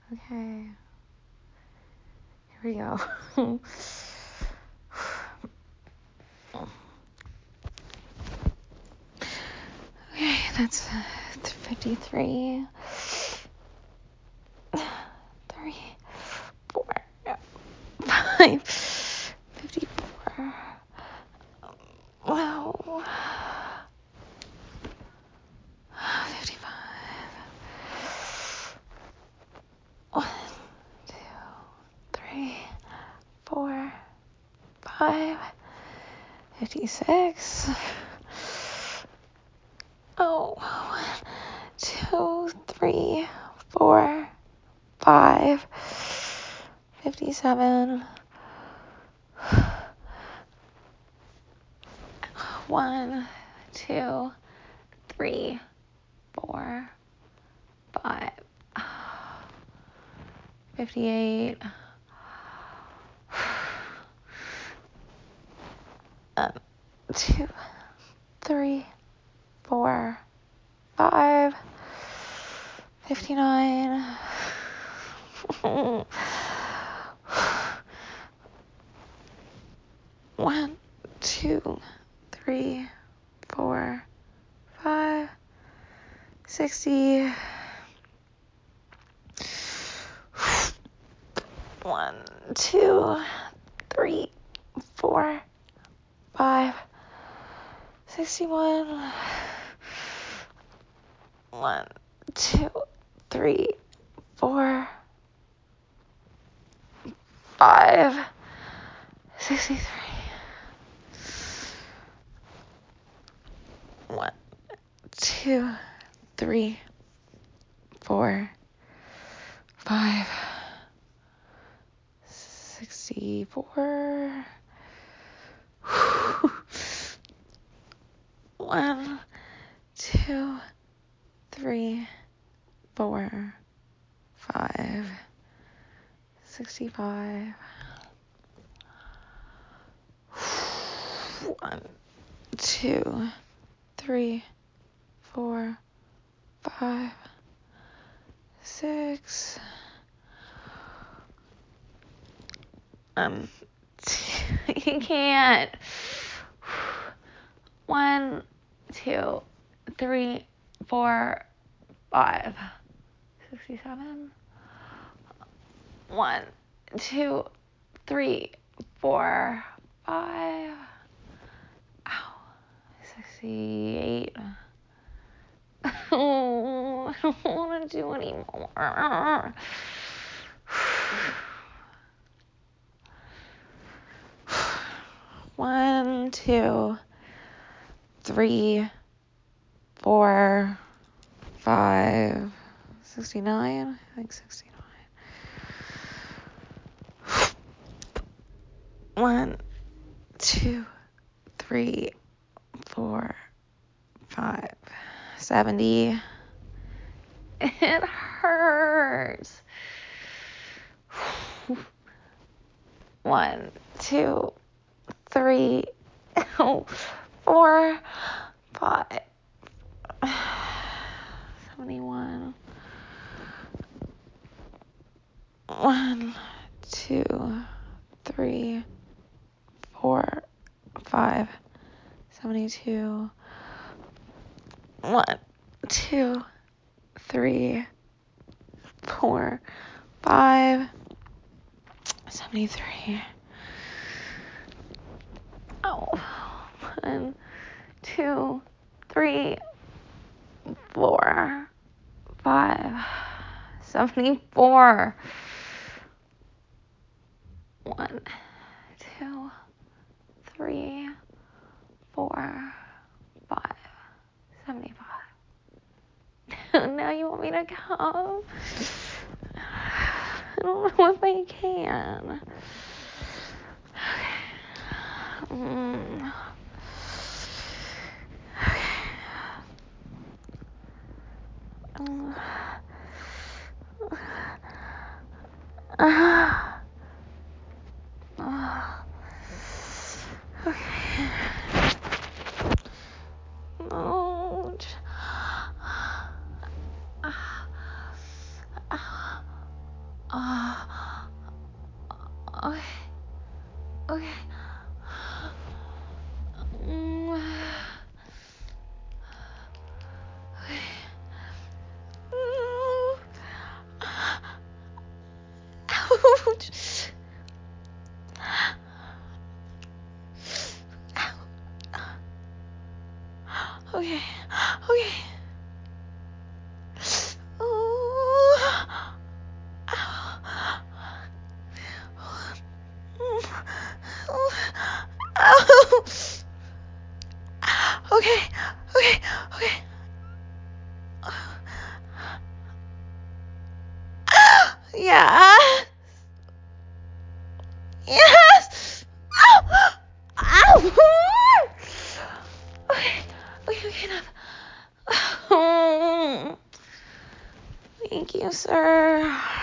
Okay. Here we go. Okay, that's 53. 3, 4, 5, 54. Wow. 55. 1, 2, 3, 4, 5, 56. Oh, 1, 2, 3, 4, 5, 57. 1, 2, 3, 4, 5, 58. 2, 3, 4, 5, 59. 1, 2, 3, 4, 5, 60. 1, 2, 3, 4, 5, 61. 1, 2, 3, 4, 5, 63. 1, 2, 3, 4, 5, 64. 1, 2, 3, 4, 5, 65. 1, 2, 3, 4, 5, 6. You can't. 1, 2, 3, 4, 5, 67. 1, 2, 3, 4, 5. Ow. 68. Oh, I don't want to do anymore. 1, 2, 3, 4, 5, 69. I think 69. 1, 2, 3, 4, 5, 70. It hurts. 1, 2, 3, 4, 5, 71. 1, 2, 3, 4, 5, 72. 1, 2, 3, 4, 5, 73. Oh. 1, 2, 3, 4, 5, 74. 1, 2, 3, 4, 5, 75. Now you want me to come? I don't know if I can. Okay. Okay. Okay. Oh. Ow. Ow. Okay. Okay. Okay. Yeah. Yes. Ow. Ow. Okay. Okay. Okay. Enough. Oh. Thank you, sir.